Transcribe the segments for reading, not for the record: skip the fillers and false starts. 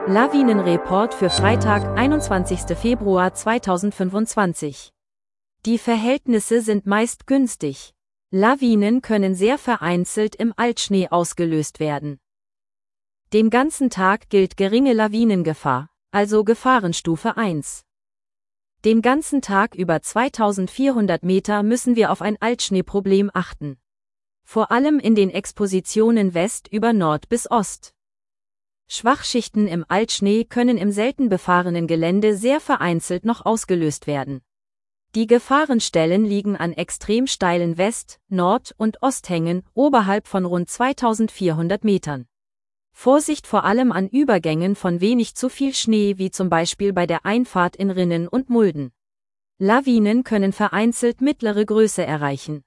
Lawinenreport für Freitag, 21. Februar 2025. Die Verhältnisse sind meist günstig. Lawinen können sehr vereinzelt im Altschnee ausgelöst werden. Den ganzen Tag gilt geringe Lawinengefahr, also Gefahrenstufe 1. Den ganzen Tag über 2400 Meter müssen wir auf ein Altschneeproblem achten. Vor allem in den Expositionen West über Nord bis Ost. Schwachschichten im Altschnee können im selten befahrenen Gelände sehr vereinzelt noch ausgelöst werden. Die Gefahrenstellen liegen an extrem steilen West-, Nord- und Osthängen oberhalb von rund 2400 Metern. Vorsicht vor allem an Übergängen von wenig zu viel Schnee wie zum Beispiel bei der Einfahrt in Rinnen und Mulden. Lawinen können vereinzelt mittlere Größe erreichen.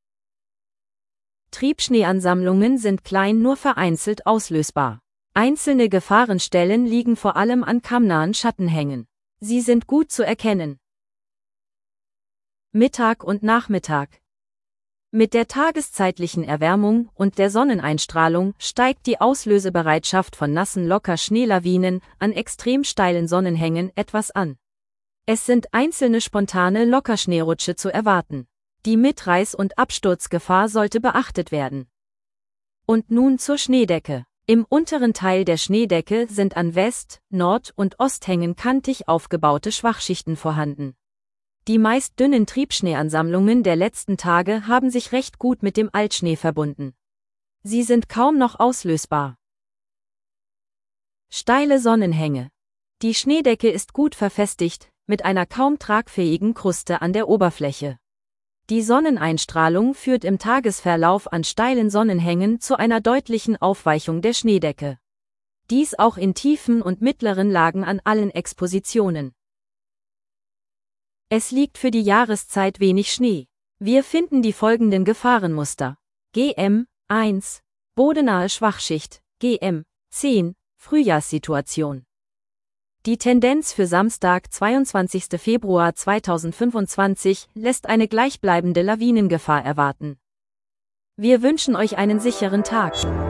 Triebschneeansammlungen sind klein nur vereinzelt auslösbar. Einzelne Gefahrenstellen liegen vor allem an kammnahen Schattenhängen. Sie sind gut zu erkennen. Mittag und Nachmittag. Mit der tageszeitlichen Erwärmung und der Sonneneinstrahlung steigt die Auslösebereitschaft von nassen Locker-Schneelawinen an extrem steilen Sonnenhängen etwas an. Es sind einzelne spontane Lockerschneerutsche zu erwarten. Die Mitreiß- und Absturzgefahr sollte beachtet werden. Und nun zur Schneedecke. Im unteren Teil der Schneedecke sind an West-, Nord- und Osthängen kantig aufgebaute Schwachschichten vorhanden. Die meist dünnen Triebschneeansammlungen der letzten Tage haben sich recht gut mit dem Altschnee verbunden. Sie sind kaum noch auslösbar. Steile Sonnenhänge. Die Schneedecke ist gut verfestigt, mit einer kaum tragfähigen Kruste an der Oberfläche. Die Sonneneinstrahlung führt im Tagesverlauf an steilen Sonnenhängen zu einer deutlichen Aufweichung der Schneedecke. Dies auch in tiefen und mittleren Lagen an allen Expositionen. Es liegt für die Jahreszeit wenig Schnee. Wir finden die folgenden Gefahrenmuster. GM 1. Bodenahe Schwachschicht. GM 10. Frühjahrssituation. Die Tendenz für Samstag, 22. Februar 2025, lässt eine gleichbleibende Lawinengefahr erwarten. Wir wünschen euch einen sicheren Tag.